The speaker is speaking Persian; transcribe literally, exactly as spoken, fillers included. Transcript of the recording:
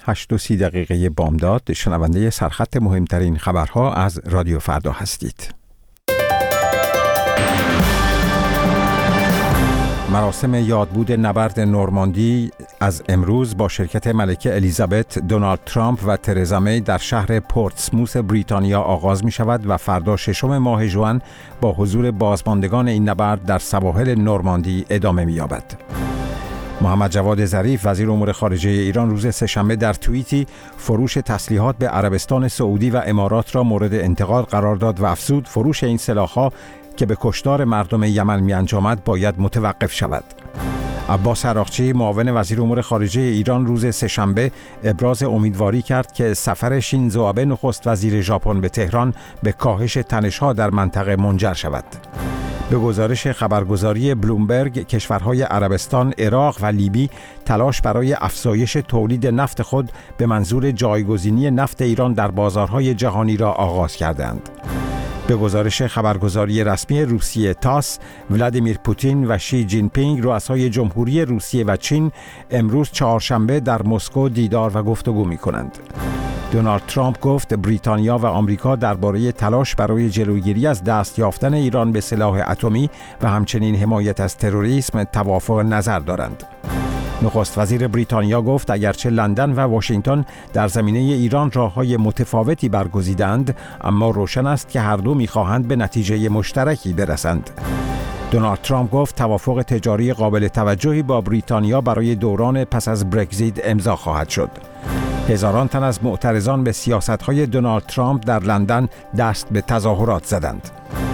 هشت و سی دقیقه بامداد شنونده سرخط مهمترین خبرها از رادیو فردا هستید. مراسم یادبود نبرد نورماندی از امروز با شرکت ملکه الیزابت، دونالد ترامپ و ترزا می در شهر پورتسموث بریتانیا آغاز می شود و فردا ششم ماه ژوئن با حضور بازماندگان این نبرد در سواحل نورماندی ادامه می یابد. محمد جواد ظریف وزیر امور خارجه ایران روز سه‌شنبه در توییتی فروش تسلیحات به عربستان سعودی و امارات را مورد انتقاد قرار داد و افزود فروش این سلاح‌ها که به کشتار مردم یمن می انجامد باید متوقف شود. عباس عراقچی معاون وزیر امور خارجه ایران روز سه‌شنبه ابراز امیدواری کرد که سفر شینزو آبه نخست وزیر ژاپن به تهران به کاهش تنش‌ها در منطقه منجر شود. به گزارش خبرگزاری بلومبرگ، کشورهای عربستان، عراق و لیبی تلاش برای افزایش تولید نفت خود به منظور جایگزینی نفت ایران در بازارهای جهانی را آغاز کردند. به گزارش خبرگزاری رسمی روسیه تاس، ولادیمیر پوتین و شی جین پینگ رؤسای جمهوری روسیه و چین امروز چهارشنبه در مسکو دیدار و گفتگو می‌کنند. دونالد ترامپ گفت بریتانیا و آمریکا درباره تلاش برای جلوگیری از دست یافتن ایران به سلاح اتمی و همچنین حمایت از تروریسم توافق نظر دارند. نخست وزیر بریتانیا گفت اگرچه لندن و واشنگتن در زمینه ایران راه‌های متفاوتی برگزیدند، اما روشن است که هر دو می‌خواهند به نتیجه مشترکی برسند. دونالد ترامپ گفت توافق تجاری قابل توجهی با بریتانیا برای دوران پس از برگزیت امضا خواهد شد. هزاران تن از معترضان به سیاست‌های دونالد ترامپ در لندن دست به تظاهرات زدند.